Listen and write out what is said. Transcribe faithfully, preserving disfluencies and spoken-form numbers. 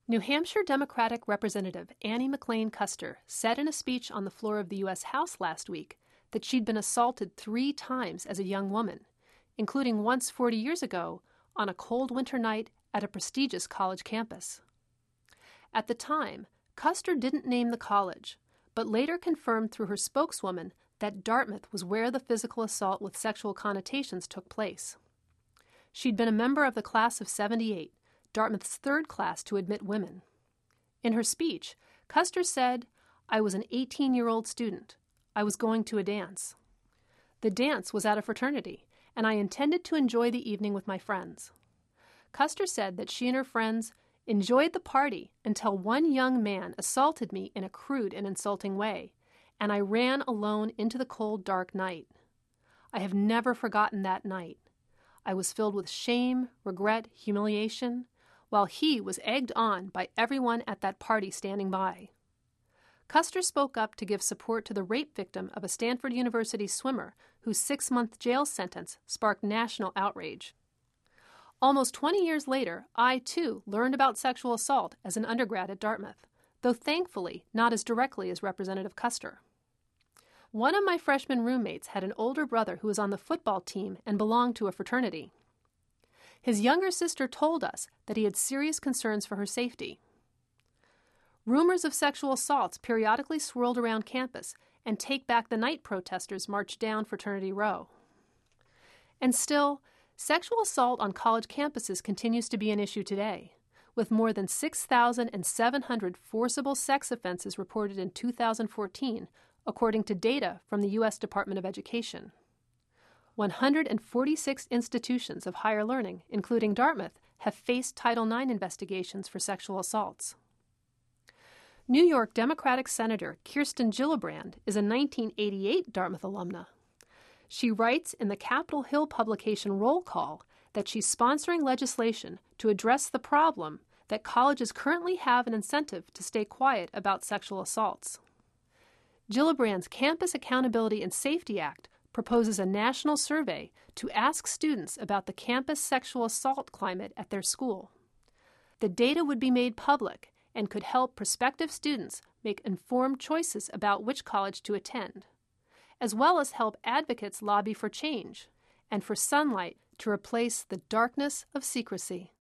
New Hampshire Democratic Representative Annie McLean Kuster said in a speech on the floor of the U S House last week that she'd been assaulted three times as a young woman, including once forty years ago on a cold winter night at a prestigious college campus. At the time, Kuster didn't name the college, but later confirmed through her spokeswoman that Dartmouth was where the physical assault with sexual connotations took place. She'd been a member of the class of seventy-eight, Dartmouth's third class to admit women. In her speech, Kuster said, "I was an eighteen-year-old student. I was going to a dance. The dance was at a fraternity, and I intended to enjoy the evening with my friends." Kuster said that she and her friends enjoyed the party until one young man assaulted me in a crude and insulting way, and I ran alone into the cold, dark night. I have never forgotten that night. I was filled with shame, regret, humiliation, while he was egged on by everyone at that party standing by. Kuster spoke up to give support to the rape victim of a Stanford University swimmer whose six-month jail sentence sparked national outrage. Almost twenty years later, I, too, learned about sexual assault as an undergrad at Dartmouth, though thankfully not as directly as Representative Kuster. One of my freshman roommates had an older brother who was on the football team and belonged to a fraternity. His younger sister told us that he had serious concerns for her safety. Rumors of sexual assaults periodically swirled around campus, and Take Back the Night protesters marched down Fraternity Row. And still, sexual assault on college campuses continues to be an issue today, with more than six thousand seven hundred forcible sex offenses reported in two thousand fourteen, according to data from the U S Department of Education. one hundred forty-six institutions of higher learning, including Dartmouth, have faced Title nine investigations for sexual assaults. New York Democratic Senator Kirsten Gillibrand is a nineteen eighty-eight Dartmouth alumna. She writes in the Capitol Hill publication Roll Call that she's sponsoring legislation to address the problem that colleges currently have an incentive to stay quiet about sexual assaults. Gillibrand's Campus Accountability and Safety Act proposes a national survey to ask students about the campus sexual assault climate at their school. The data would be made public and could help prospective students make informed choices about which college to attend, as well as help advocates lobby for change and for sunlight to replace the darkness of secrecy.